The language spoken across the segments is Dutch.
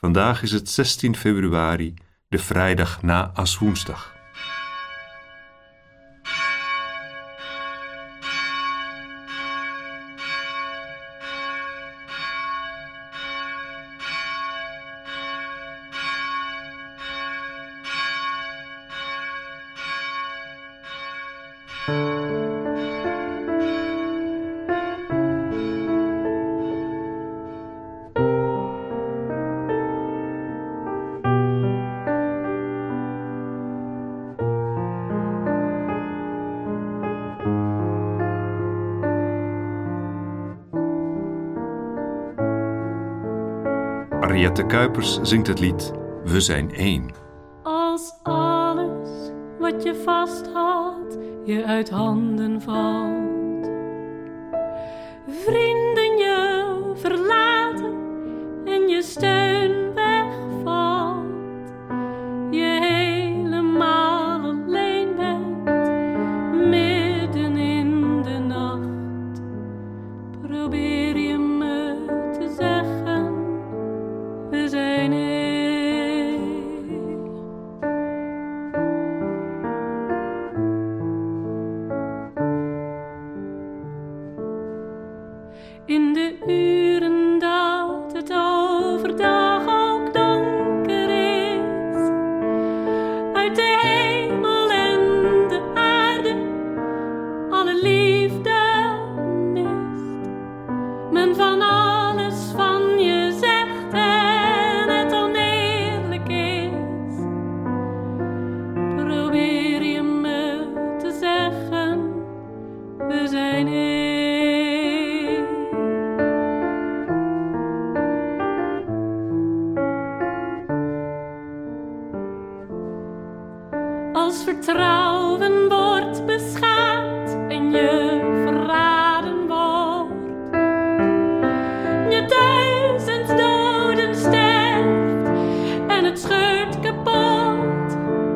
Vandaag is het 16 februari, de vrijdag na Aswoensdag. Ariette Kuipers zingt het lied We zijn één. Als alles wat je vasthoudt je uit handen valt, vrienden je verlaten en je steun wegvalt, je helemaal alleen bent, midden in de nacht, probeer je me te zeggen, we zijn één. In de uren dat het overdag ook donker is, uit de hemel en de aarde alle liefde mist, men van alles van je zegt en het oneerlijk is, probeer je me te zeggen, we zijn één. Als vertrouwen wordt beschaamd en je verraden wordt, je 1000 doden sterft en het scheurt kapot,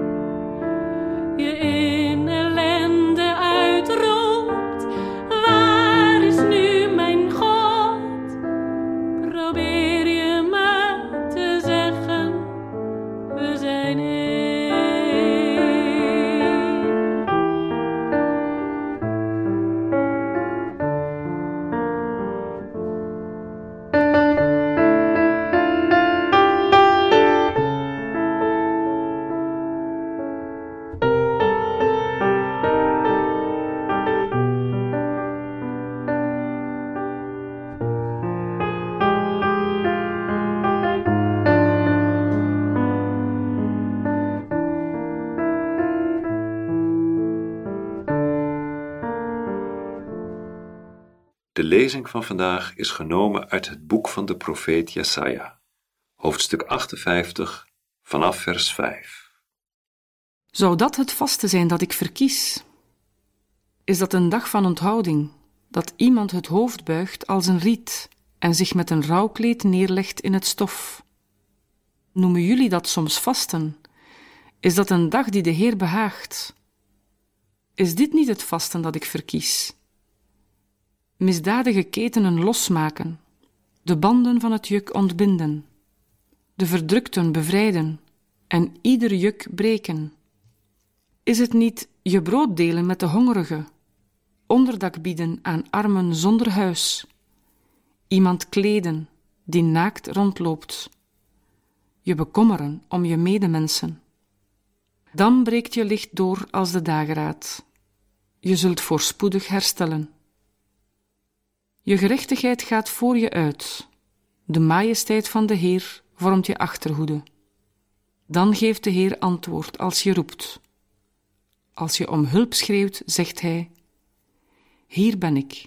je in ellende uitroept, waar is nu mijn God? Probeer je me te zeggen, we zijn één. De lezing van vandaag is genomen uit het boek van de profeet Jesaja, hoofdstuk 58, vanaf vers 5. Zou dat het vasten zijn dat ik verkies? Is dat een dag van onthouding, dat iemand het hoofd buigt als een riet en zich met een rouwkleed neerlegt in het stof? Noemen jullie dat soms vasten? Is dat een dag die de Heer behaagt? Is dit niet het vasten dat ik verkies? Misdadige ketenen losmaken, de banden van het juk ontbinden, de verdrukten bevrijden en ieder juk breken. Is het niet je brood delen met de hongerige, onderdak bieden aan armen zonder huis, iemand kleden die naakt rondloopt, je bekommeren om je medemensen? Dan breekt je licht door als de dageraad. Je zult voorspoedig herstellen. Je gerechtigheid gaat voor je uit. De majesteit van de Heer vormt je achterhoede. Dan geeft de Heer antwoord als je roept. Als je om hulp schreeuwt, zegt Hij: Hier ben ik.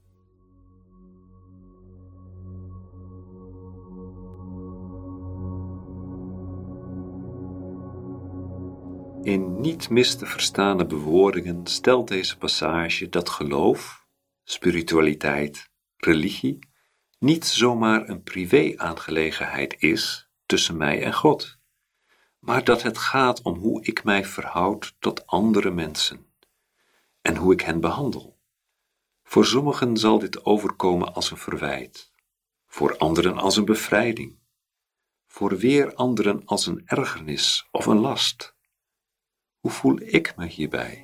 In niet mis te verstane bewoordingen stelt deze passage dat geloof, spiritualiteit, religie niet zomaar een privé-aangelegenheid is tussen mij en God, maar dat het gaat om hoe ik mij verhoud tot andere mensen en hoe ik hen behandel. Voor sommigen zal dit overkomen als een verwijt, voor anderen als een bevrijding. voor weer anderen als een ergernis of een last? Hoe voel ik me hierbij?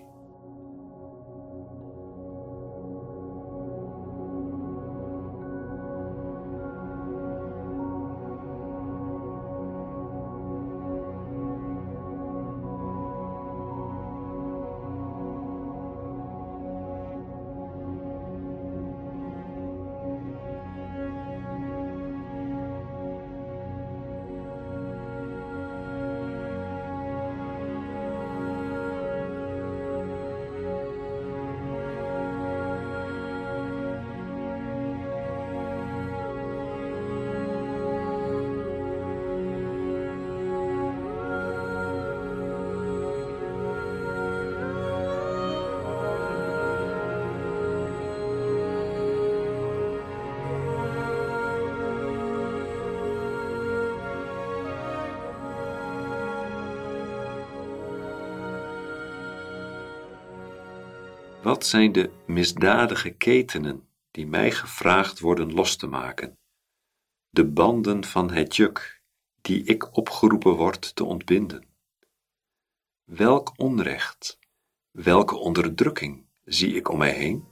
Wat zijn de misdadige ketenen die mij gevraagd worden los te maken? De banden van het juk die ik opgeroepen word te ontbinden? Welk onrecht, welke onderdrukking zie ik om mij heen?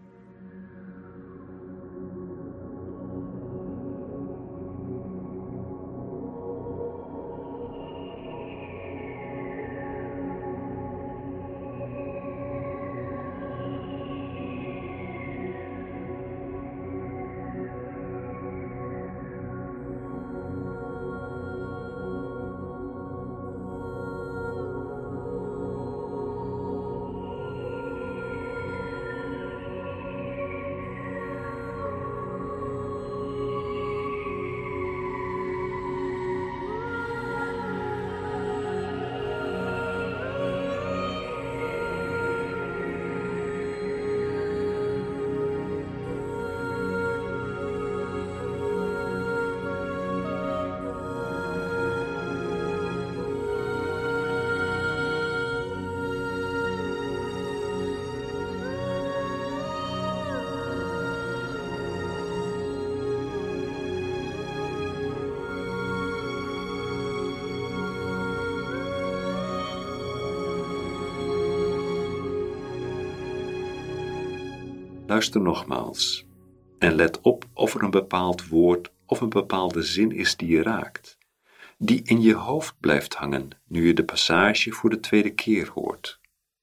Luister nogmaals en let op of er een bepaald woord of een bepaalde zin is die je raakt, die in je hoofd blijft hangen nu je de passage voor de tweede keer hoort.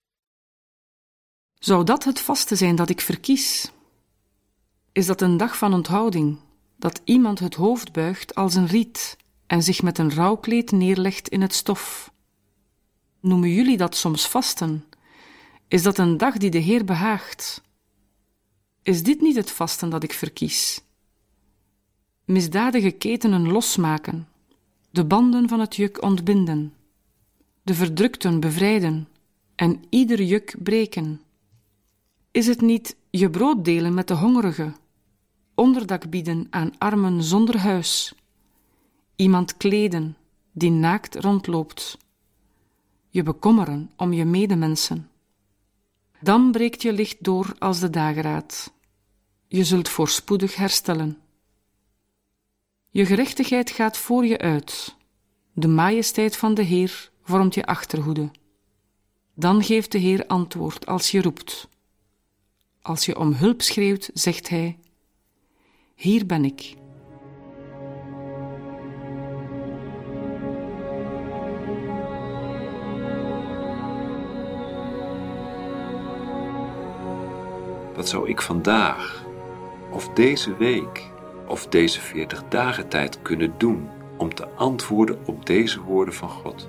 Zou dat het vaste zijn dat ik verkies? Is dat een dag van onthouding, dat iemand het hoofd buigt als een riet en zich met een rouwkleed neerlegt in het stof? Noemen jullie dat soms vasten? Is dat een dag die de Heer behaagt? Is dit niet het vasten dat ik verkies? Misdadige ketenen losmaken, de banden van het juk ontbinden, de verdrukten bevrijden en ieder juk breken. Is het niet je brood delen met de hongerige, onderdak bieden aan armen zonder huis, iemand kleden die naakt rondloopt, je bekommeren om je medemensen? Dan breekt je licht door als de dageraad. Je zult voorspoedig herstellen. Je gerechtigheid gaat voor je uit. De majesteit van de Heer vormt je achterhoede. Dan geeft de Heer antwoord als je roept. Als je om hulp schreeuwt, zegt Hij: Hier ben ik. Wat zou ik vandaag, of deze week, of deze 40 dagen tijd kunnen doen om te antwoorden op deze woorden van God?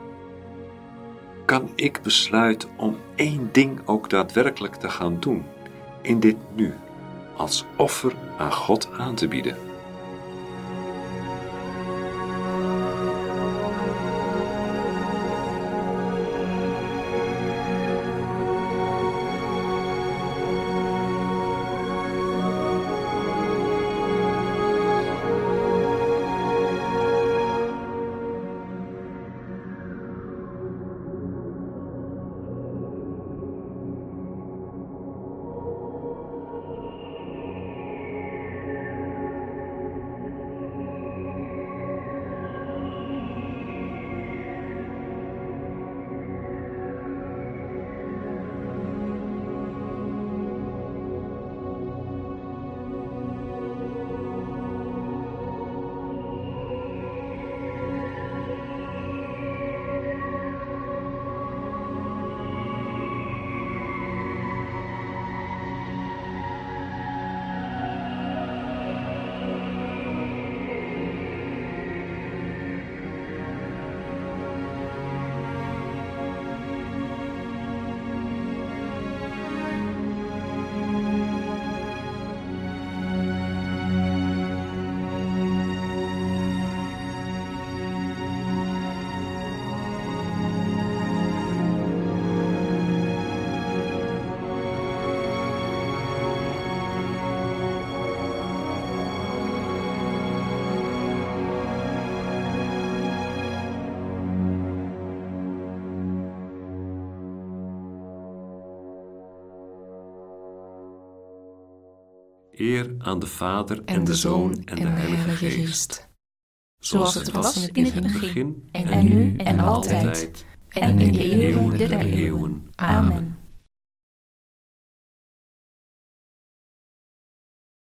Kan ik besluiten om één ding ook daadwerkelijk te gaan doen in dit nu, als offer aan God aan te bieden? Eer aan de Vader en de Zoon en de Heilige Geest. Zoals het was in het begin, begin en nu en altijd, en in de eeuwen der eeuwen. Amen.